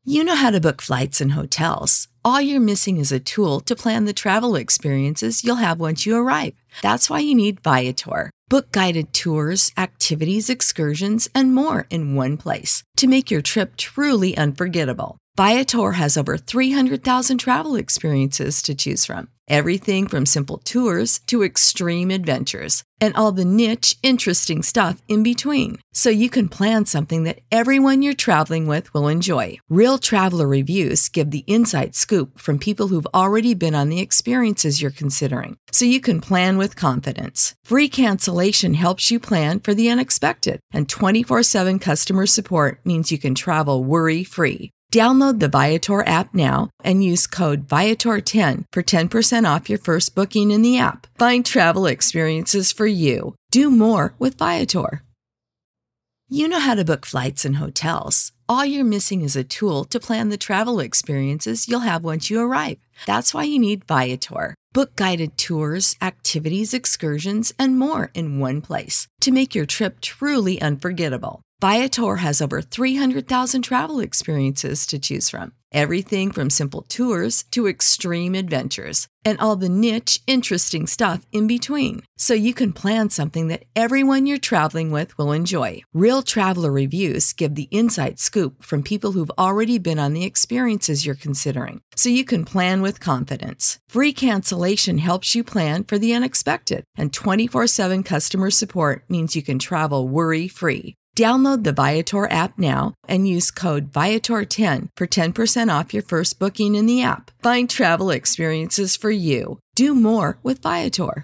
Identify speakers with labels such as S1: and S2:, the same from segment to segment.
S1: You know how to book flights and hotels. All you're missing is a tool to plan the travel experiences you'll have once you arrive. That's why you need Viator. Book guided tours, activities, excursions, and more in one place to make your trip truly unforgettable. Viator has over 300,000 travel experiences to choose from. Everything from simple tours to extreme adventures and all the niche, interesting stuff in between. So you can plan something that everyone you're traveling with will enjoy. Real traveler reviews give the inside scoop from people who've already been on the experiences you're considering. So you can plan with confidence. Free cancellation helps you plan for the unexpected. And 24/7 customer support means you can travel worry-free. Download the Viator app now and use code Viator10 for 10% off your first booking in the app. Find travel experiences for you. Do more with Viator. You know how to book flights and hotels. All you're missing is a tool to plan the travel experiences you'll have once you arrive. That's why you need Viator. Book guided tours, activities, excursions, and more in one place to make your trip truly unforgettable. Viator has over 300,000 travel experiences to choose from. Everything from simple tours to extreme adventures and all the niche, interesting stuff in between. So you can plan something that everyone you're traveling with will enjoy. Real traveler reviews give the inside scoop from people who've already been on the experiences you're considering. So you can plan with confidence. Free cancellation helps you plan for the unexpected. And 24/7 customer support means you can travel worry-free. Download the Viator app now and use code Viator10 for 10% off your first booking in the app. Find travel experiences for you. Do more with Viator.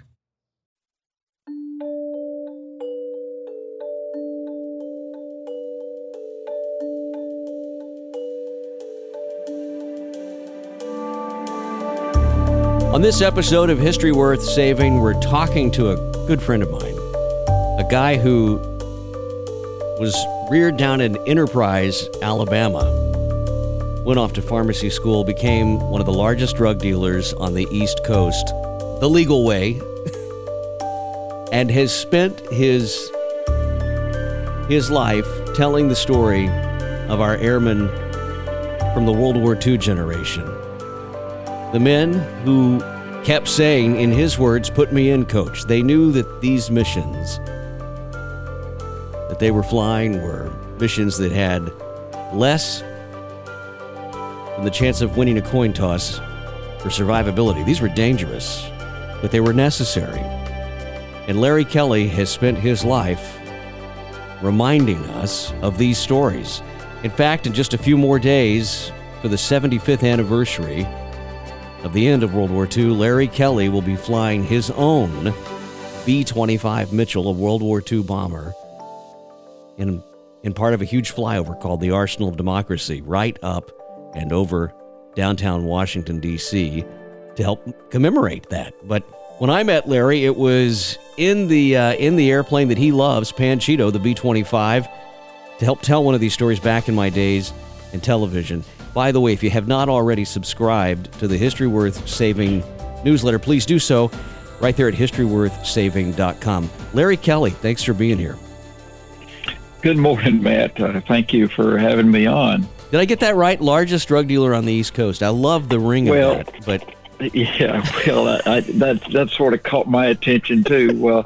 S2: On this episode of History Worth Saving, we're talking to a good friend of mine, a guy who was reared down in Enterprise, Alabama, went off to pharmacy school, became one of the largest drug dealers on the East Coast, the legal way, and has spent his life telling the story of our airmen from the World War II generation. The men who kept saying, in his words, "Put me in, coach." They knew that these missions that they were flying were missions that had less than the chance of winning a coin toss for survivability. These were dangerous, but they were necessary. And Larry Kelly has spent his life reminding us of these stories. In fact, in just a few more days, for the 75th anniversary of the end of World War II, Larry Kelly will be flying his own B-25 Mitchell, a World War II bomber, in part of a huge flyover called the Arsenal of Democracy, right up and over downtown Washington, D.C., to help commemorate that. But when I met Larry, it was in the airplane that he loves, Panchito, the B-25, to help tell one of these stories back in my days in television. By the way, if you have not already subscribed to the History Worth Saving newsletter, please do so right there at historyworthsaving.com. Larry Kelly, thanks for being here.
S3: Good morning, Matt. Thank you for having me on.
S2: Did I get that right? Largest drug dealer on the East Coast. I love the ring of that. But
S3: yeah, well, that sort of caught my attention too. Well,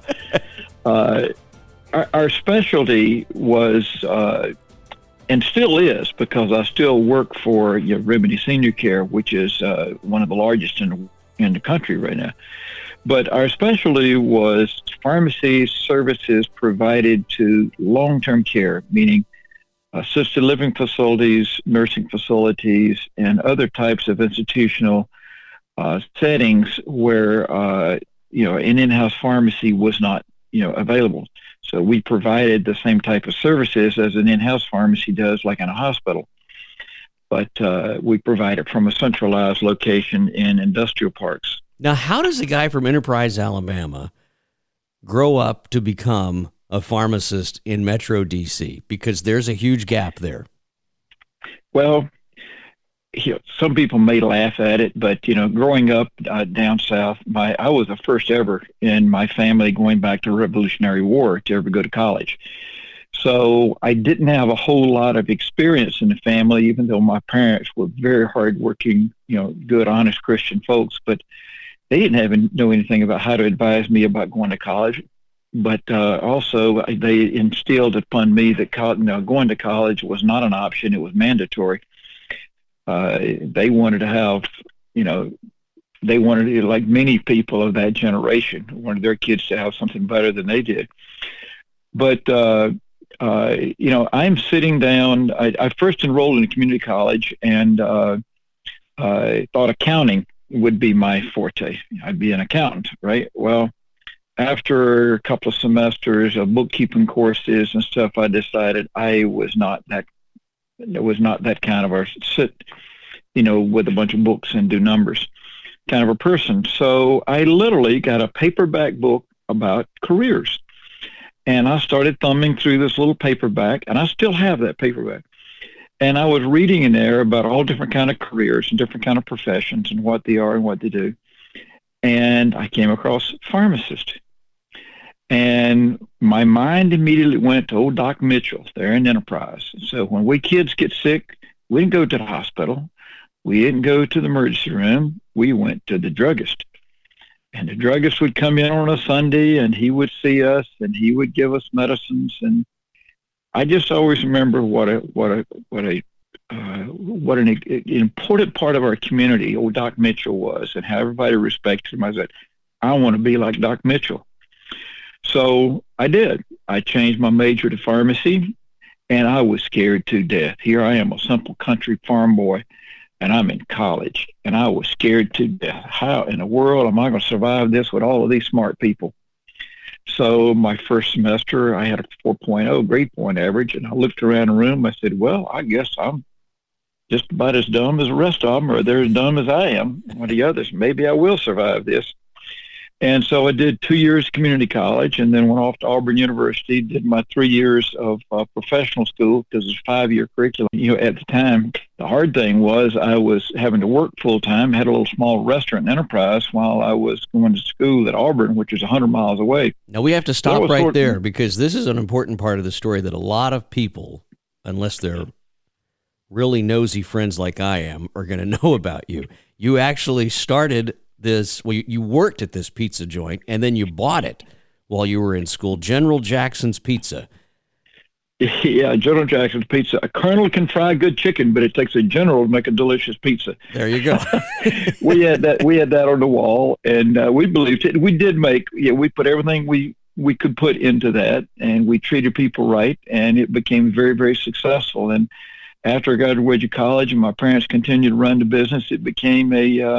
S3: our specialty was, and still is, because I still work for Remedy Senior Care, which is one of the largest in the country right now. But our specialty was pharmacy services provided to long-term care, meaning assisted living facilities, nursing facilities, and other types of institutional settings where an in-house pharmacy was not available. So we provided the same type of services as an in-house pharmacy does, like in a hospital. But we provide it from a centralized location in industrial parks.
S2: Now, how does a guy from Enterprise, Alabama, grow up to become a pharmacist in Metro D.C.? Because there's a huge gap there.
S3: Well, some people may laugh at it, but growing up down south, I was the first ever in my family going back to the Revolutionary War to ever go to college. So I didn't have a whole lot of experience in the family, even though my parents were very hardworking, good, honest Christian folks. But they didn't know anything about how to advise me about going to college. But also, they instilled upon me that going to college was not an option; it was mandatory. They wanted to have, they wanted to, like many people of that generation, wanted their kids to have something better than they did. But I'm sitting down. I first enrolled in a community college, and I thought accounting would be my forte. I'd be an accountant, right? Well, after a couple of semesters of bookkeeping courses and stuff, I decided I was not that. It was not that kind of a sit, with a bunch of books and do numbers kind of a person. So I literally got a paperback book about careers. And I started thumbing through this little paperback, and I still have that paperback. And I was reading in there about all different kind of careers and different kind of professions and what they are and what they do. And I came across pharmacist. And my mind immediately went to old Doc Mitchell there in Enterprise. So when we kids get sick, we didn't go to the hospital. We didn't go to the emergency room. We went to the druggist. And the druggist would come in on a Sunday, and he would see us, and he would give us medicines. And I just always remember what an important part of our community old Doc Mitchell was, and how everybody respected him. I said, I want to be like Doc Mitchell. So I did. I changed my major to pharmacy, and I was scared to death. Here I am, a simple country farm boy, and I'm in college, and I was scared to death. How in the world am I going to survive this with all of these smart people? So my first semester, I had a 4.0 grade point average, and I looked around the room. I said, well, I guess I'm just about as dumb as the rest of them, or they're as dumb as I am, one of the others. Maybe I will survive this. And so I did 2 years community college, and then went off to Auburn University, did my 3 years of professional school, because it's a 5-year curriculum. At the time, the hard thing was I was having to work full time, had a little small restaurant enterprise while I was going to school at Auburn, which is 100 miles away.
S2: Now we have to stop right there, because this is an important part of the story that a lot of people, unless they're really nosy friends like I am, are going to know about you. You actually started this, well, you worked at this pizza joint, and then you bought it while you were in school, General Jackson's Pizza.
S3: Yeah, General Jackson's Pizza. A colonel can fry good chicken, but it takes a general to make a delicious pizza.
S2: There you go.
S3: We had that on the wall, and we believed it. We did we put everything we could put into that, and we treated people right, and it became very, very successful. And after I graduated college and my parents continued to run the business, it became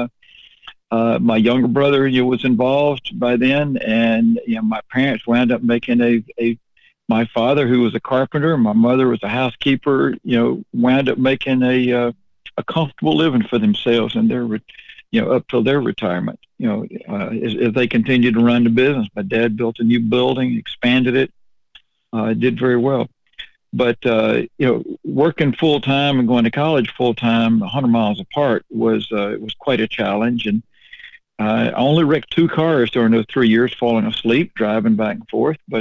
S3: my younger brother was involved by then, and my parents wound up making my father, who was a carpenter, my mother was a housekeeper, wound up making a comfortable living for themselves and their up till their retirement. As they continued to run the business. My dad built a new building, expanded it, did very well. But working full time and going to college full time, 100 miles apart, was quite a challenge. And I only wrecked 2 cars during those 3 years, falling asleep, driving back and forth. But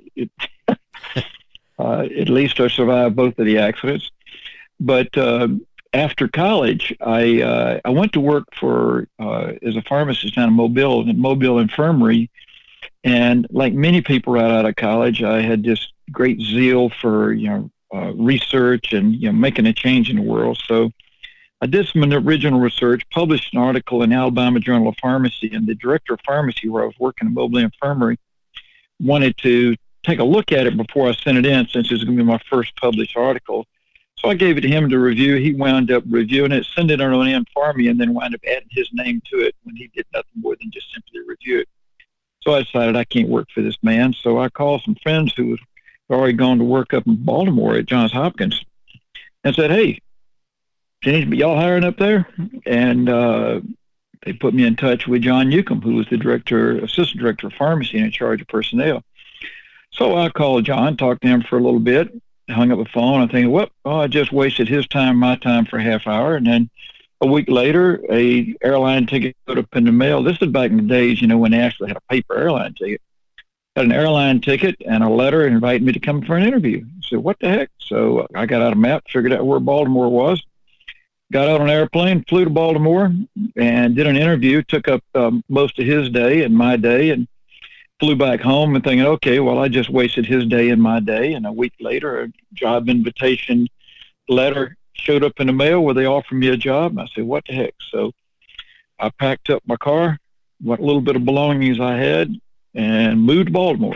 S3: at least I survived both of the accidents. But after college, I went to work as a pharmacist down in Mobile Infirmary. And like many people right out of college, I had this great zeal for research and making a change in the world. So I did some original research, published an article in the Alabama Journal of Pharmacy, and the director of pharmacy where I was working in Mobile Infirmary wanted to take a look at it before I sent it in, since it was going to be my first published article. So I gave it to him to review. He wound up reviewing it, sent it on in for me, and then wound up adding his name to it when he did nothing more than just simply review it. So I decided I can't work for this man. So I called some friends who had already gone to work up in Baltimore at Johns Hopkins and said, hey, y'all hiring up there? And they put me in touch with John Newcomb, who was the assistant director of pharmacy and in charge of personnel. So I called John, talked to him for a little bit, hung up the phone. I'm thinking, I just wasted his time, my time for a half hour. And then a week later, a airline ticket showed up in the mail. This is back in the days, when they actually had a paper airline ticket. Got an airline ticket and a letter inviting me to come for an interview. I said, what the heck? So I got out a map, figured out where Baltimore was, got out on an airplane, flew to Baltimore, and did an interview. Took up most of his day and my day, and flew back home and thinking, okay, well, I just wasted his day and my day. And a week later, a job invitation letter showed up in the mail where they offered me a job. And I said, what the heck? So I packed up my car, what little bit of belongings I had, and moved to Baltimore.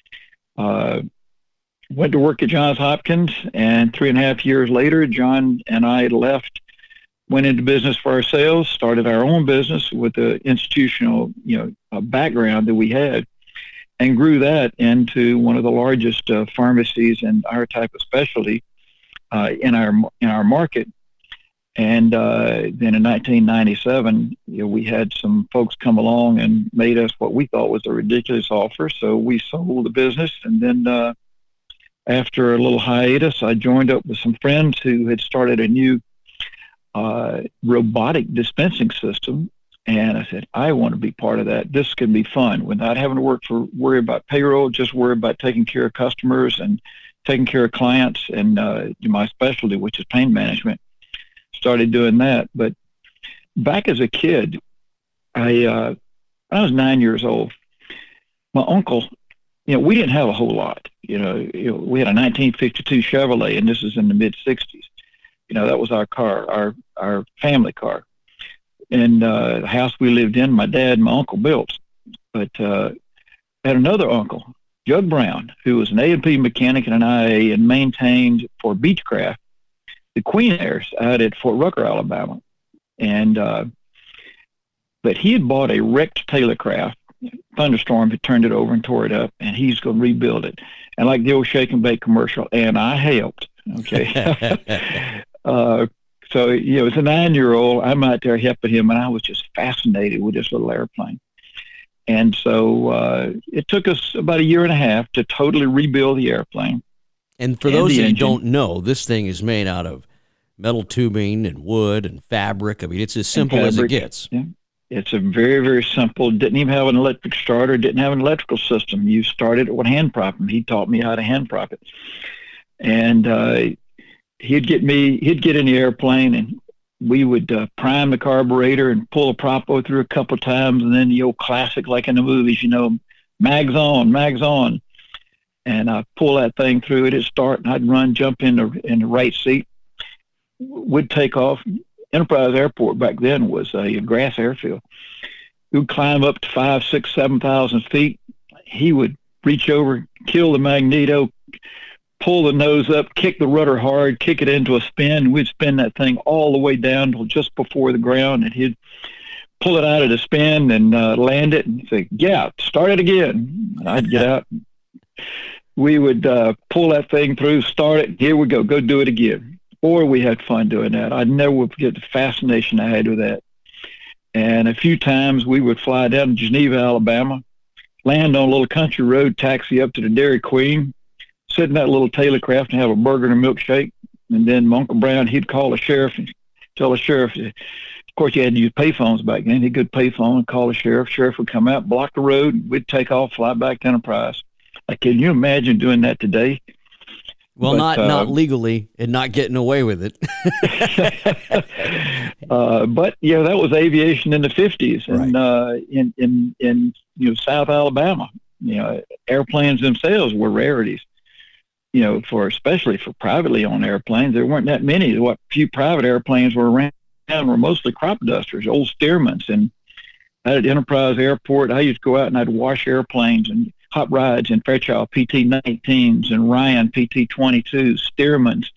S3: Went to work at Johns Hopkins, and 3.5 years later, John and I left, went into business for ourselves, started our own business with the institutional, background that we had, and grew that into one of the largest pharmacies in our type of specialty in our market. And then in 1997, we had some folks come along and made us what we thought was a ridiculous offer. So we sold the business. And then after a little hiatus, I joined up with some friends who had started a new robotic dispensing system. And I said, I want to be part of that. This can be fun without having to worry about payroll, just worry about taking care of customers and taking care of clients, and my specialty, which is pain management. Started doing that. But back as a kid, I was 9 years old. My uncle, we didn't have a whole lot. We had a 1952 Chevrolet, and this is in the mid 60s. That was our car, our family car. And the house we lived in, my dad and my uncle built. But I had another uncle, Jug Brown, who was an A&P mechanic and an IA, and maintained for Beechcraft the Queen Airs out at Fort Rucker, Alabama. And but he had bought a wrecked Taylorcraft. Thunderstorm had turned it over and tore it up, and he's going to rebuild it. And like the old Shake and Bake commercial, and I helped. Okay. So, as a 9-year-old, I'm out there helping him, and I was just fascinated with this little airplane. And so it took us about 1.5 years to totally rebuild the airplane.
S2: And for those of you who don't know, this thing is made out of metal tubing and wood and fabric. I mean, it's as simple as it gets.
S3: Yeah. It's a very, very simple. Didn't even have an electric starter. Didn't have an electrical system. You started it with hand propping. He taught me how to hand prop it. And he'd get in the airplane, and we would prime the carburetor and pull the propo through a couple of times, and then the old classic, like in the movies, mags on. And I'd pull that thing through, it'd start, and I'd run, jump in the right seat. We'd take off. Enterprise Airport back then was a grass airfield. We'd climb up to 5,000, 6,000, 7,000 feet. He would reach over, kill the magneto, pull the nose up, kick the rudder hard, kick it into a spin. We'd spin that thing all the way down till just before the ground, and he'd pull it out of the spin and land it and say, yeah, start it again. And I'd get out. We would pull that thing through, start it. Here we go do it again. Boy, we had fun doing that. I'd never forget the fascination I had with that. And a few times we would fly down to Geneva, Alabama, land on a little country road, taxi up to the Dairy Queen, sit in that little Taylorcraft and have a burger and a milkshake. And then my Uncle Brown, he'd call the sheriff and tell the sheriff. Of course, you had to use payphones back then. He'd go to payphone and call the sheriff. Sheriff would come out, block the road. We'd take off, fly back to Enterprise. Like, can you imagine doing that today?
S2: Well, but, not legally and not getting away with it.
S3: But that was aviation in the 50s, and right. in South Alabama, airplanes themselves were rarities. Especially for privately owned airplanes, there weren't that many. What few private airplanes were around were mostly crop dusters, old Stearmans. And out at Enterprise Airport, I used to go out and I'd wash airplanes and hot rides in Fairchild PT-19s and Ryan PT-22s, Stearmans.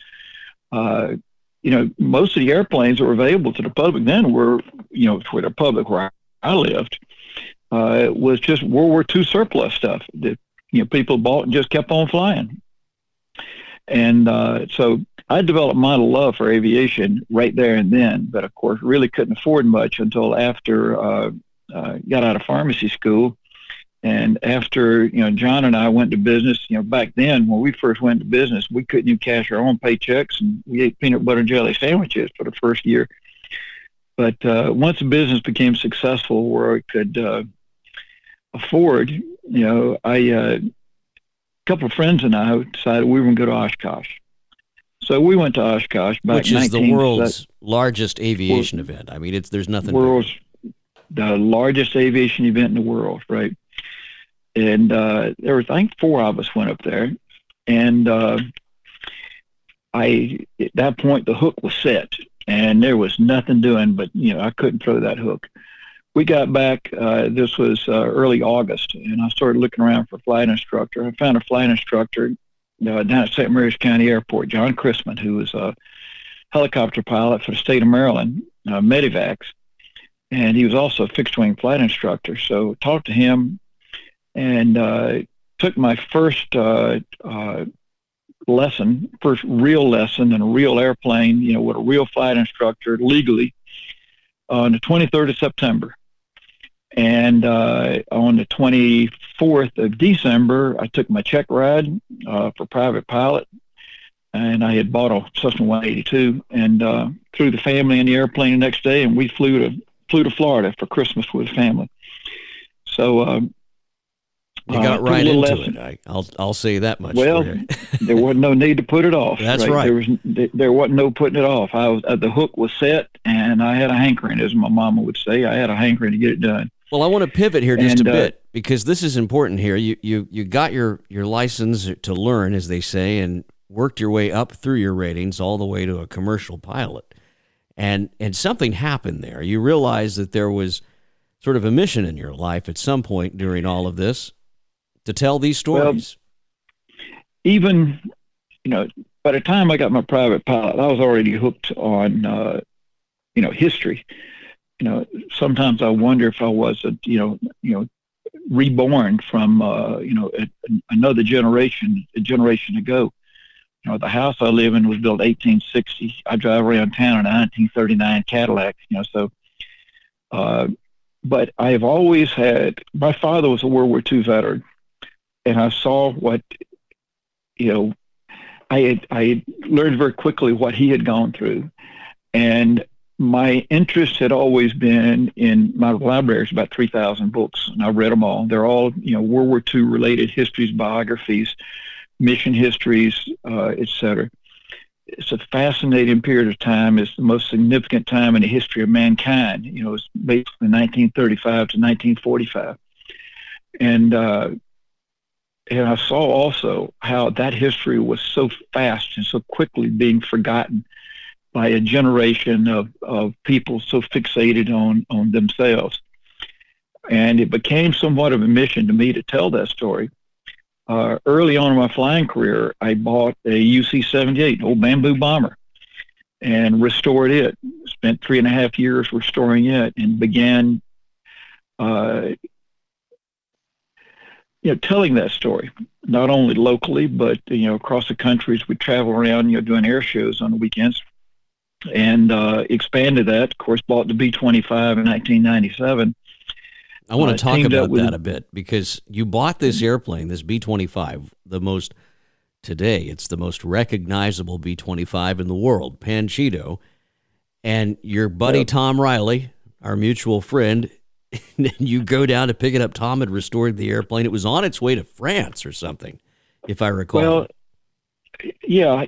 S3: Most of the airplanes that were available to the public then were, for the public where I lived, it was just World War II surplus stuff that, people bought and just kept on flying. And so I developed my love for aviation right there and then, but of course really couldn't afford much until after got out of pharmacy school. And after, John and I went to business, back then when we first went to business, we couldn't even cash our own paychecks, and we ate peanut butter and jelly sandwiches for the first year. But once the business became successful where it could afford a couple of friends and I decided we were going to go to Oshkosh. So we went to Oshkosh back
S2: which is the world's largest aviation event. I mean, there's nothing
S3: the largest aviation event in the world, right? And there was, I think, 4 of us went up there, and at that point the hook was set, and there was nothing doing, but I couldn't throw that hook. We got back. This was early August, and I started looking around for a flight instructor. I found a flight instructor down at St. Mary's County Airport, John Chrisman, who was a helicopter pilot for the state of Maryland, Medivacs, and he was also a fixed-wing flight instructor. So talked to him and took my first real lesson in a real airplane, with a real flight instructor legally on the 23rd of September. And on the 24th of December, I took my check ride for private pilot, and I had bought a Cessna 182 and threw the family in the airplane the next day, and we flew to Florida for Christmas with the family. So
S2: you got right into it. I'll say that much.
S3: Well, there wasn't no need to put it off.
S2: That's right.
S3: There wasn't no putting it off. The hook was set, and I had a hankering, as my mama would say. I had a hankering to get it done.
S2: Well, I want to pivot here just a bit, because this is important here. You got your license to learn, as they say, and worked your way up through your ratings all the way to a commercial pilot. And something happened there. You realized that there was sort of a mission in your life at some point during all of this to tell these stories.
S3: Well, even, by the time I got my private pilot, I was already hooked on, history. Sometimes I wonder if I was, reborn from, another generation, a generation ago. The house I live in was built 1860. I drive around town in a 1939 Cadillac, but I've always had, my father was a World War II veteran, and I saw what, I had learned very quickly what he had gone through. And my interest had always been in my library. It's about 3,000 books, and I read them all. They're all, World War II related histories, biographies, mission histories, etc. It's a fascinating period of time. It's the most significant time in the history of mankind. It's basically 1935 to 1945. And I saw also how that history was so fast and so quickly being forgotten by a generation of people so fixated on themselves. And it became somewhat of a mission to me to tell that story. Early on in my flying career, I bought a UC-78, an old bamboo bomber, and restored it. Spent 3.5 years restoring it, and began telling that story, not only locally, but across the country as we travel around, doing air shows on the weekends. And expanded that. Of course, bought the B-25 in 1997.
S2: I want to talk about that a bit, because you bought this airplane, this B-25, it's the most recognizable B-25 in the world, Panchito. And your buddy Tom Riley, our mutual friend, you go down to pick it up. Tom had restored the airplane. It was on its way to France or something, if I recall.
S3: Well, yeah,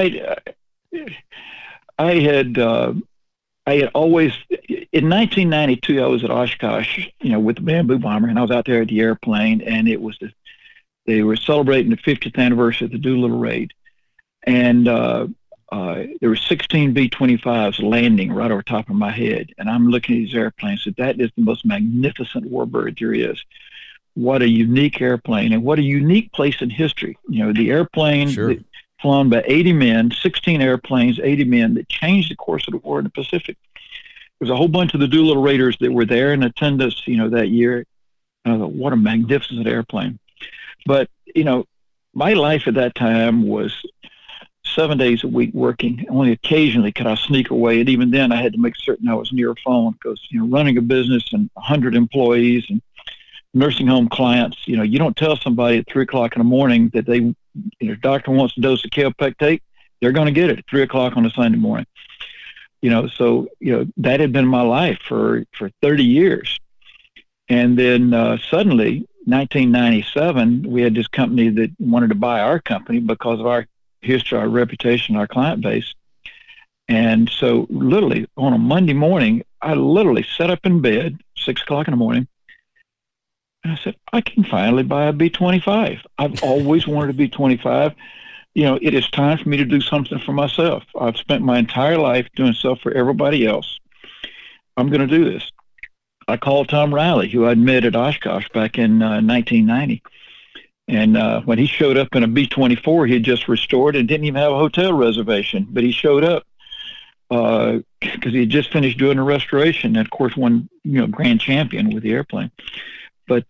S3: I had always, in 1992, I was at Oshkosh, with the bamboo bomber, and I was out there at the airplane, and they were celebrating the 50th anniversary of the Doolittle raid, and there were 16 B-25s landing right over top of my head, and I'm looking at these airplanes. So that is the most magnificent warbird there is. What a unique airplane, and what a unique place in history. The airplane. Sure. Flown by 80 men, 16 airplanes, 80 men, that changed the course of the war in the Pacific. There was a whole bunch of the Doolittle Raiders that were there in attendance, that year. I thought, what a magnificent airplane. But, my life at that time was 7 days a week working. Only occasionally could I sneak away. And even then, I had to make certain I was near a phone, because, running a business and 100 employees and nursing home clients, you don't tell somebody at 3 o'clock in the morning that doctor wants a dose of Kaopectate, they're going to get it at 3 o'clock on a Sunday morning. So that had been my life for 30 years. And then suddenly 1997, we had this company that wanted to buy our company because of our history, our reputation, our client base. And so literally on a Monday morning, I literally sat up in bed, 6 o'clock in the morning, and I said, I can finally buy a B-25. I've always wanted a B-25. It is time for me to do something for myself. I've spent my entire life doing stuff for everybody else. I'm going to do this. I called Tom Riley, who I'd met at Oshkosh back in 1990. And when he showed up in a B-24, he had just restored and didn't even have a hotel reservation. But he showed up because he had just finished doing a restoration and, of course, won grand champion with the airplane. But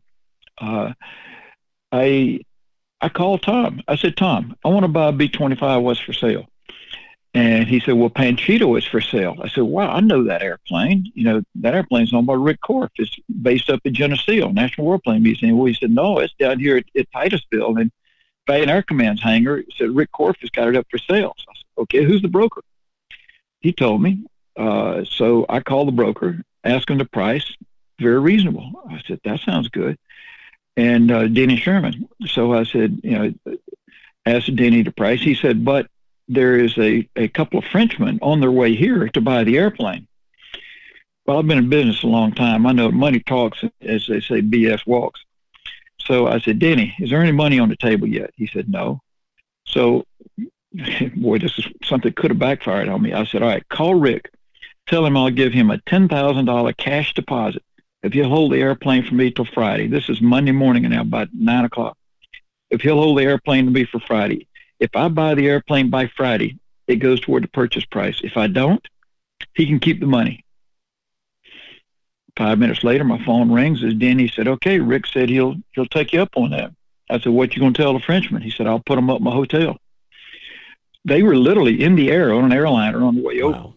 S3: I called Tom. I said, Tom, I want to buy a B-25. What's for sale? And he said, well, Panchito is for sale. I said, wow, I know that airplane. That airplane's owned by Rick Korf. It's based up in Geneseo, National Warplane Museum. Well, he said, no, it's down here at Titusville. And by an Air Command's hangar, it said, Rick Korf has got it up for sale. So I said, okay, who's the broker? He told me. So I called the broker, asked him the price. Very reasonable. I said, that sounds good. And Denny Sherman. So I said, asked Denny the price. He said, but there is a couple of Frenchmen on their way here to buy the airplane. Well, I've been in business a long time. I know money talks, as they say, BS walks. So I said, Denny, is there any money on the table yet? He said, no. So, boy, this is something that could have backfired on me. I said, all right, call Rick. Tell him I'll give him a $10,000 cash deposit if he'll hold the airplane for me till Friday. This is Monday morning now, about 9 o'clock. If he'll hold the airplane to me for Friday. If I buy the airplane by Friday, it goes toward the purchase price. If I don't, he can keep the money. 5 minutes later, my phone rings. As Denny said, okay, Rick said he'll take you up on that. I said, what you going to tell the Frenchman? He said, I'll put them up in my hotel. They were literally in the air on an airliner on the way over.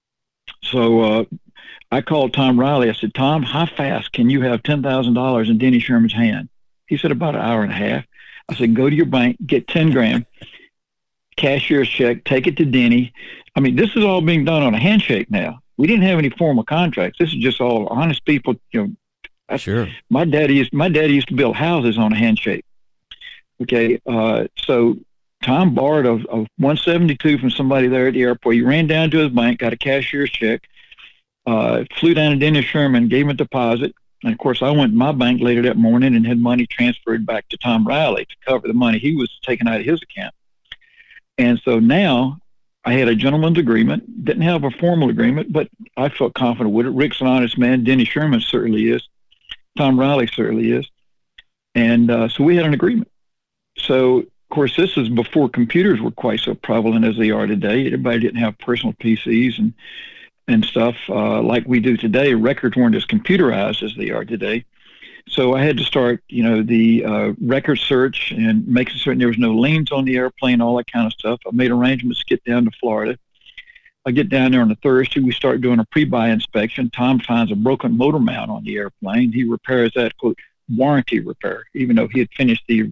S3: So I called Tom Riley. I said, Tom, how fast can you have $10,000 in Denny Sherman's hand? He said, about an hour and a half. I said, go to your bank, get 10 grand, cashier's check, take it to Denny. I mean, this is all being done on a handshake now. We didn't have any formal contracts. This is just all honest people.
S2: Sure.
S3: My daddy used to build houses on a handshake. Okay. So Tom borrowed a 172 from somebody there at the airport. He ran down to his bank, got a cashier's check, flew down to Denny Sherman, gave him a deposit. And, of course, I went to my bank later that morning and had money transferred back to Tom Riley to cover the money he was taking out of his account. And so now I had a gentleman's agreement, didn't have a formal agreement, but I felt confident with it. Rick's an honest man. Denny Sherman certainly is. Tom Riley certainly is. And so we had an agreement. So, of course, this is before computers were quite so prevalent as they are today. Everybody didn't have personal PCs and stuff like we do today. Records weren't as computerized as they are today. So I had to start, the record search and making certain there was no liens on the airplane, all that kind of stuff. I made arrangements to get down to Florida. I get down there on a Thursday. We start doing a pre-buy inspection. Tom finds a broken motor mount on the airplane. He repairs that, quote, warranty repair, even though he had finished the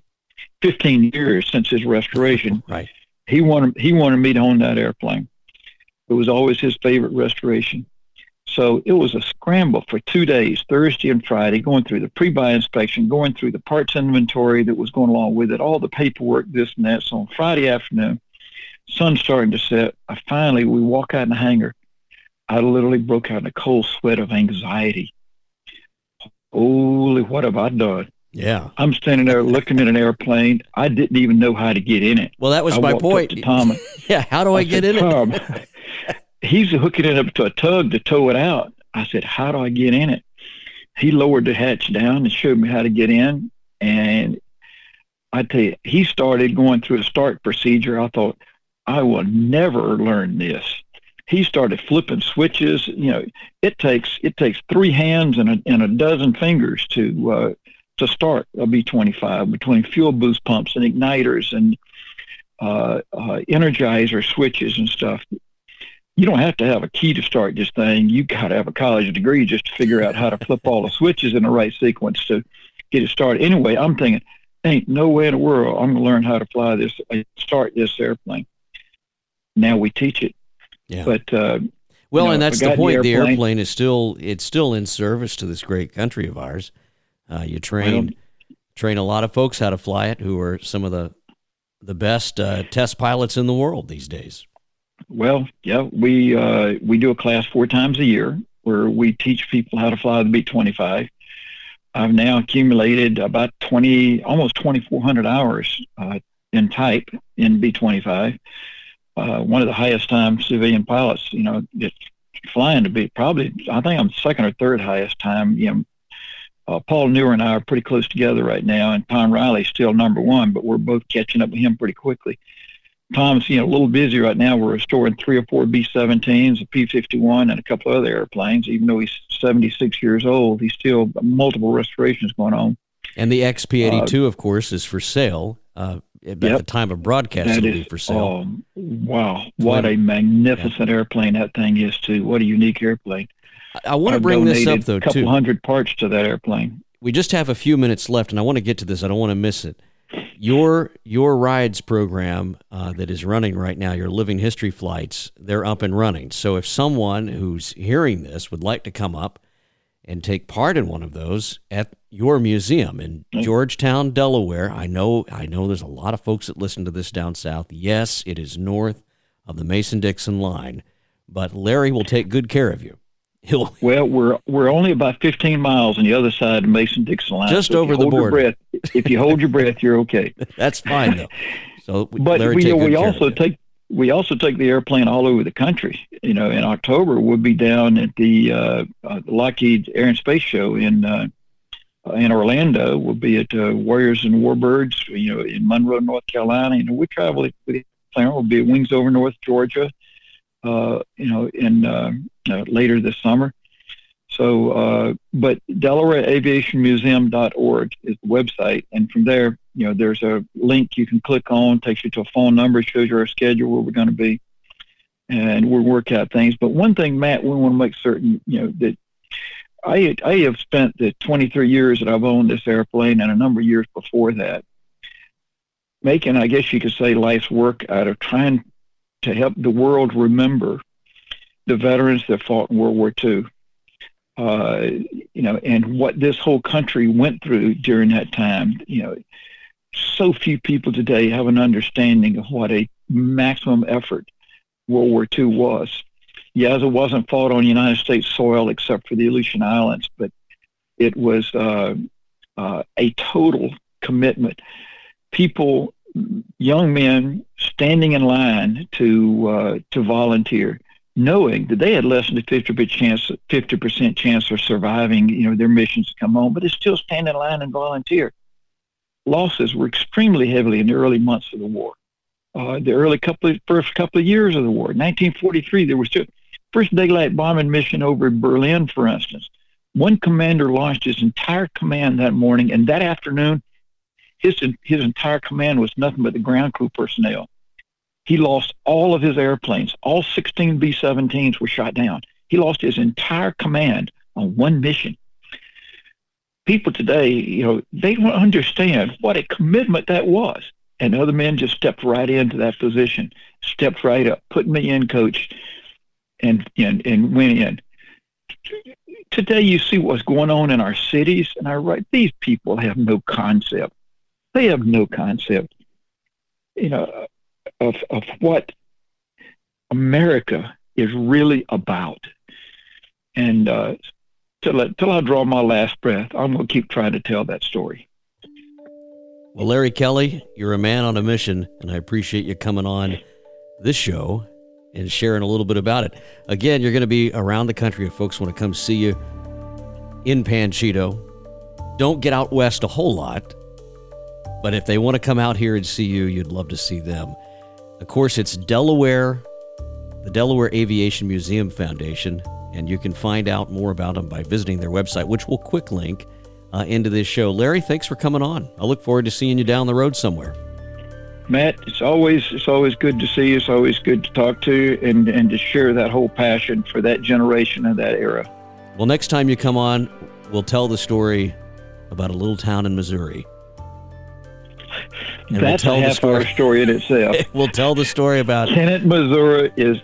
S3: 15 years since his restoration.
S2: Right.
S3: He wanted me to own that airplane. It was always his favorite restoration. So it was a scramble for 2 days, Thursday and Friday, going through the pre-buy inspection, going through the parts inventory that was going along with it, all the paperwork, this and that. So on Friday afternoon, sun's starting to set. We walk out in the hangar. I literally broke out in a cold sweat of anxiety. Holy, what have I done?
S2: Yeah.
S3: I'm standing there looking at an airplane. I didn't even know how to get in it.
S2: Well, that was my point.
S3: To Tom,
S2: yeah, how do I get in
S3: Tom,
S2: it?
S3: He's hooking it up to a tug to tow it out. I said, how do I get in it? He lowered the hatch down and showed me how to get in. And I tell you, he started going through a start procedure. I thought, I will never learn this. He started flipping switches. It takes 3 hands and a dozen fingers to start a B-25 between fuel boost pumps and igniters and energizer switches and stuff. You don't have to have a key to start this thing. You got to have a college degree just to figure out how to flip all the switches in the right sequence to get it started. Anyway, I'm thinking, ain't no way in the world I'm going to learn how to start this airplane. Now we teach it.
S2: Yeah.
S3: But
S2: and that's the point. The airplane is still in service to this great country of ours. You train a lot of folks how to fly it who are some of the best test pilots in the world these days.
S3: Well, yeah, we do a class 4 times a year where we teach people how to fly the B-25. I've now accumulated about almost 2,400 hours in type in B-25. One of the highest time civilian pilots, it's flying to be probably, I think I'm second or third highest time. Paul Newer and I are pretty close together right now, and Tom Riley's still number 1, but we're both catching up with him pretty quickly. Tom's, a little busy right now. We're restoring 3 or 4 B-17s, a P-51, and a couple other airplanes. Even though he's 76 years old, he's still multiple restorations going on.
S2: And the XP-82, of course, is for sale. At the time of broadcast, it'll be for sale.
S3: Wow. What a magnificent airplane that thing is, too. What a unique airplane.
S2: I want to bring this up, though, too.
S3: A couple hundred parts to that airplane.
S2: We just have a few minutes left, and I want to get to this. I don't want to miss it. Your rides program that is running right now, your Living History flights, they're up and running. So if someone who's hearing this would like to come up and take part in one of those at your museum in Georgetown, Delaware, I know there's a lot of folks that listen to this down south. Yes, it is north of the Mason-Dixon line, but Larry will take good care of you.
S3: Well, we're only about 15 miles on the other side of the Mason-Dixon line.
S2: Just over the border.
S3: If you hold your breath, you're okay.
S2: That's fine, though. So,
S3: but we also take the airplane all over the country. In October we'll be down at the Lockheed Air and Space Show in Orlando. We'll be at Warriors and Warbirds, in Monroe, North Carolina. We travel with the plane. We'll be at Wings Over North Georgia. Later this summer. So, but DelawareAviationMuseum.org is the website. And from there, there's a link you can click on, takes you to a phone number, shows you our schedule, where we're going to be, and we'll work out things. But one thing, Matt, we want to make certain, that I have spent the 23 years that I've owned this airplane and a number of years before that, making, I guess you could say, life's work out of trying to help the world remember the veterans that fought in World War II, and what this whole country went through during that time. So few people today have an understanding of what a maximum effort World War II was. Yes, it wasn't fought on United States soil except for the Aleutian Islands, but it was a total commitment. People, young men, standing in line to volunteer, knowing that they had less than a 50% chance of surviving, their missions to come home, but they still stand in line and volunteer. Losses were extremely heavily in the early months of the war. The first couple of years of the war. 1943, there was just first daylight bombing mission over Berlin, for instance. One commander launched his entire command that morning, and that afternoon, his entire command was nothing but the ground crew personnel. He lost all of his airplanes. All 16 B-17s were shot down. He lost his entire command on one mission. People today, they don't understand what a commitment that was. And other men just stepped right into that position, stepped right up, put me in, coach, and went in. Today, you see what's going on in our cities, and these people have no concept. They have no concept, of what America is really about. And till I draw my last breath, I'm going to keep trying to tell that story.
S2: Well, Larry Kelly, you're a man on a mission, and I appreciate you coming on this show and sharing a little bit about it. Again, you're going to be around the country if folks want to come see you in Panchito. Don't get out west a whole lot, but if they want to come out here and see you, you'd love to see them. Of course, it's Delaware, the Delaware Aviation Museum Foundation, and you can find out more about them by visiting their website, which we'll quick link into this show. Larry, thanks for coming on. I look forward to seeing you down the road somewhere.
S3: Matt, it's always good to see you. It's always good to talk to you and to share that whole passion for that generation and that era.
S2: Well, next time you come on, we'll tell the story about a little town in Missouri. And
S3: That's a half-hour story in itself.
S2: We'll tell the story about
S3: Kennett, Missouri is.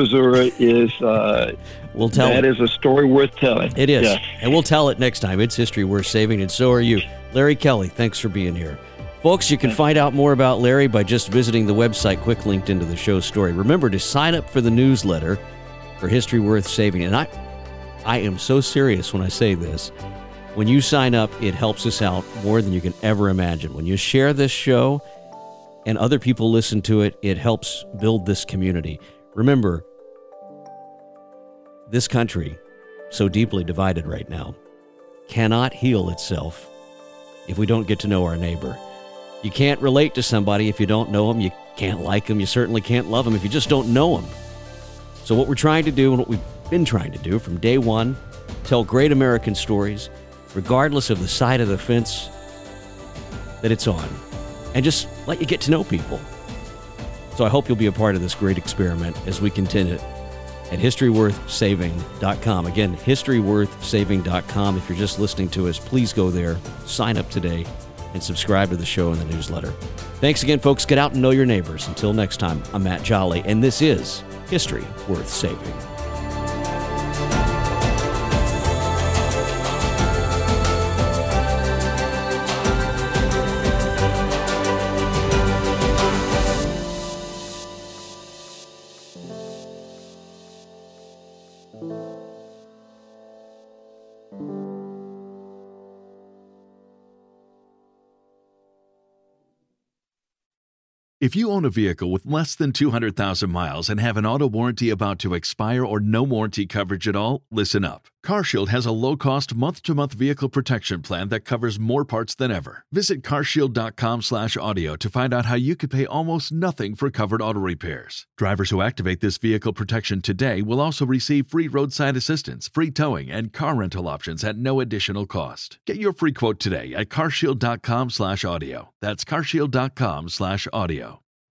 S2: We'll tell
S3: that
S2: it.
S3: is a story worth telling.
S2: It is,
S3: Yes.
S2: and we'll tell it next time. It's history worth saving, and so are you, Larry Kelly. Thanks for being here, folks. You can find out more about Larry by just visiting the website, quick linked into the show story. Remember to sign up for the newsletter for History Worth Saving, and I am so serious when I say this. When you sign up, it helps us out more than you can ever imagine. When you share this show and other people listen to it, it helps build this community. Remember, this country, so deeply divided right now, cannot heal itself if we don't get to know our neighbor. You can't relate to somebody if you don't know them. You can't like them. You certainly can't love them if you just don't know them. So what we're trying to do, and what we've been trying to do from day one, tell great American stories, regardless of the side of the fence that it's on, and just let you get to know people. So I hope you'll be a part of this great experiment as we continue at historyworthsaving.com. Again, historyworthsaving.com. If you're just listening to us, please go there, sign up today, and subscribe to the show and the newsletter. Thanks again, folks. Get out and know your neighbors. Until next time, I'm Matt Jolly, and this is History Worth Saving.
S4: If you own a vehicle with less than 200,000 miles and have an auto warranty about to expire or no warranty coverage at all, listen up. CarShield has a low-cost month-to-month vehicle protection plan that covers more parts than ever. Visit carshield.com/audio to find out how you could pay almost nothing for covered auto repairs. Drivers who activate this vehicle protection today will also receive free roadside assistance, free towing, and car rental options at no additional cost. Get your free quote today at carshield.com/audio. That's carshield.com/audio.